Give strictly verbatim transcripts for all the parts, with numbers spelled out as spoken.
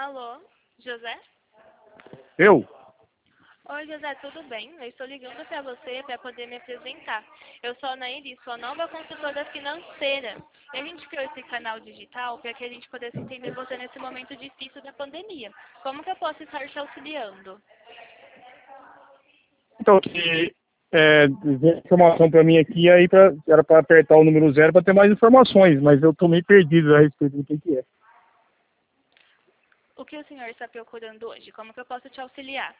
Alô, José? Eu? Oi, José, tudo bem? Eu estou ligando para você para poder me apresentar. Eu sou a Nairi, sua nova consultora financeira. E a gente criou esse canal digital para que a gente pudesse entender você nesse momento difícil da pandemia. Como que eu posso estar te auxiliando? Então, que é, veio informação para mim aqui, aí pra, era para apertar o número zero para ter mais informações, mas eu estou meio perdido a respeito do que, que é. O que o senhor está procurando hoje? Como que eu posso te auxiliar?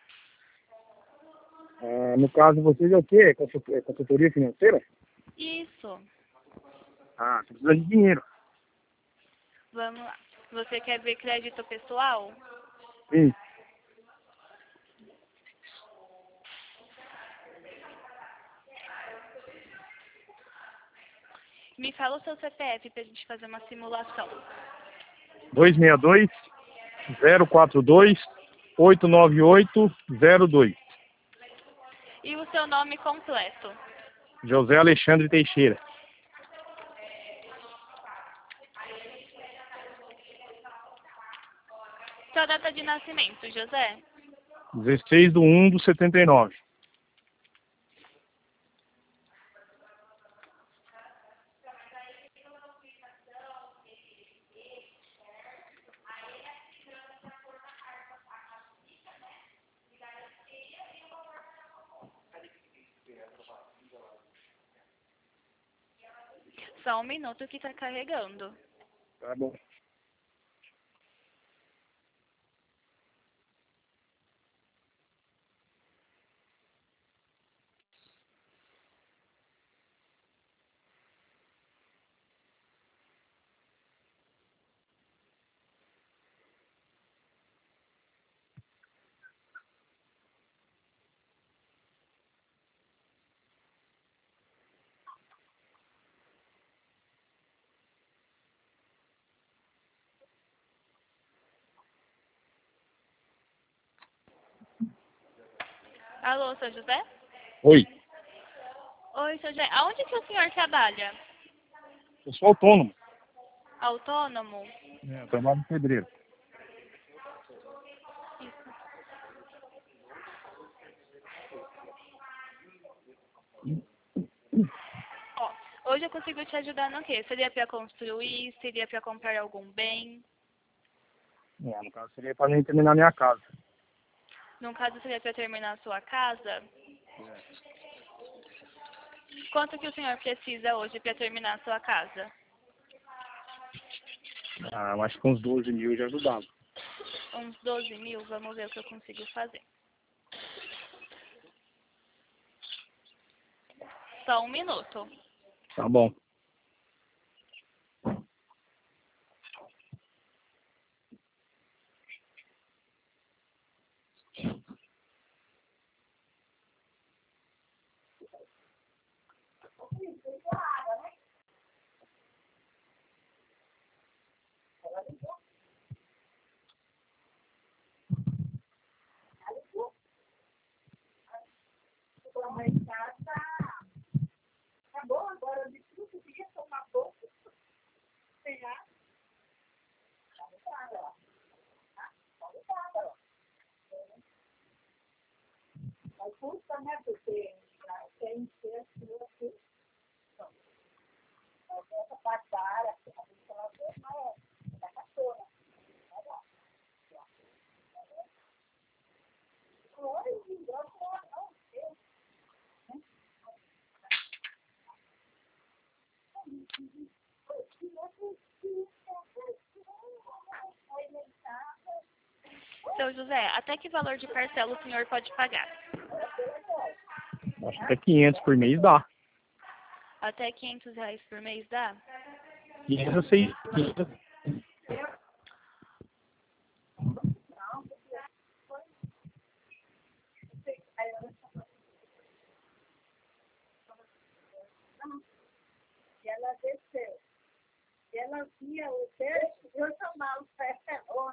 Ah, no caso, vocês é o quê? É consult- é consultoria financeira? Isso. Ah, você precisa de dinheiro. Vamos lá. Você quer ver crédito pessoal? Sim. Me fala o seu C P F para a gente fazer uma simulação. dois seis dois, zero quatro dois, oito nove oito, zero dois. E o seu nome completo? José Alexandre Teixeira. Sua data de nascimento, José? dezesseis de um de setenta e nove. Só um minuto que está carregando. Tá bom. Alô, seu José? Oi, Oi, seu José. Aonde que o senhor trabalha? eu sou autônomo. Autônomo? É, eu trabalho no pedreiro. Ó, hoje eu consigo te ajudar no quê? Seria para construir? Seria para comprar algum bem? É, no caso, seria para mim terminar minha casa. No caso, seria para terminar a sua casa? Quanto que o senhor precisa hoje para terminar a sua casa? Ah, eu acho que uns doze mil já ajudava. Uns doze mil? Vamos ver o que eu consigo fazer. Só um minuto. Tá bom. Seu José, até que valor de parcela o senhor pode pagar? Acho que até quinhentos por mês dá. Até quinhentos reais por mês dá? quinhentos a seiscentos. Ela desceu. Ela via o texto, eu chamava o pé ela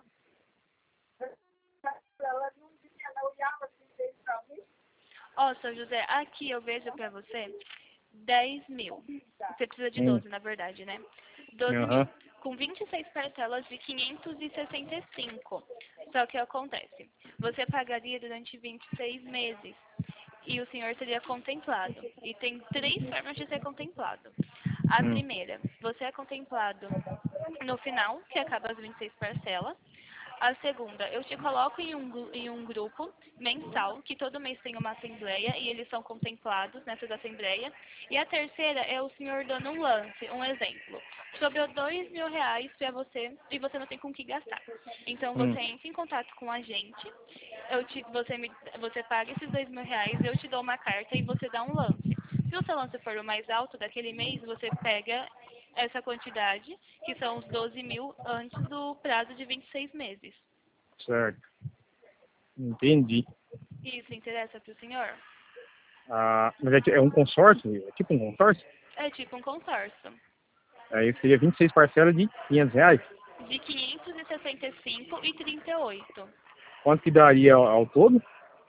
não via, ela olhava assim desde pra mim. Ó, seu José, aqui eu vejo pra você dez mil. Você precisa de Hum. doze, na verdade, né? doze Aham. mil, com vinte e seis parcelas de quinhentos e sessenta e cinco. Só que acontece, você pagaria durante vinte e seis meses e o senhor seria contemplado. E tem três formas de ser contemplado. A Hum. primeira, você é contemplado no final, que acaba as vinte e seis parcelas. A segunda, eu te coloco em um, gru- em um grupo mensal, que todo mês tem uma assembleia e eles são contemplados nessa assembleia. E a terceira é o senhor dando um lance, um exemplo. Sobrou dois mil reais para você e você não tem com o que gastar. Então Hum. você entra em contato com a gente, eu te, você, me, você paga esses dois mil reais, eu te dou uma carta e você dá um lance. Se o seu lance for o mais alto daquele mês, você pega essa quantidade, que são os doze mil, antes do prazo de vinte e seis meses. Certo. Entendi. Isso interessa para o senhor? Ah, mas é, ti- é um consórcio? É tipo um consórcio? É tipo um consórcio. Aí seria vinte e seis parcelas de quinhentos reais. De quinhentos e sessenta e cinco e trinta e oito. Quanto que daria ao, ao todo?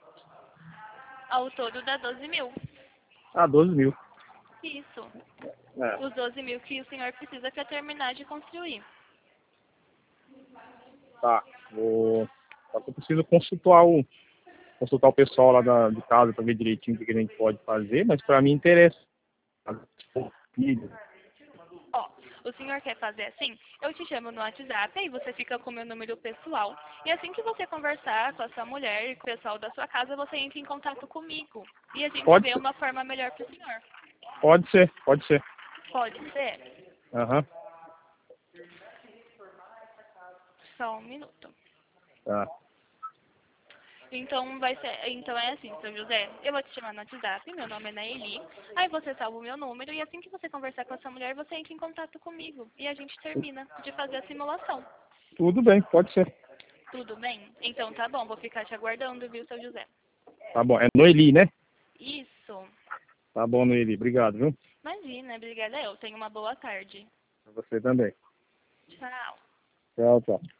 Ao todo dá doze mil. Ah, doze mil. Isso. É. Os doze mil que o senhor precisa para terminar de construir. Tá. Vou... Só que eu preciso consultar o, consultar o pessoal lá da, de casa para ver direitinho o que que a gente pode fazer, mas para mim interessa. Ó, o senhor quer fazer assim? Eu te chamo no WhatsApp, aí você fica com o meu número pessoal. E assim que você conversar com a sua mulher e com o pessoal da sua casa, você entra em contato comigo. E a gente Pode vê ser. uma forma melhor para o senhor. Pode ser, pode ser. Pode ser? Aham. Só um minuto. Tá. Então vai ser, então é assim, seu José, eu vou te chamar no WhatsApp, meu nome é Naeli, aí você salva o meu número e assim que você conversar com essa mulher, você entra em contato comigo e a gente termina de fazer a simulação. Tudo bem, pode ser. Tudo bem? Então tá bom, vou ficar te aguardando, viu, seu José? Tá bom. É Noeli, né? Isso. Tá bom, Noeli. Obrigado, viu? Imagina, obrigada eu. Tenha uma boa tarde. Pra você também. Tchau. Tchau, tchau.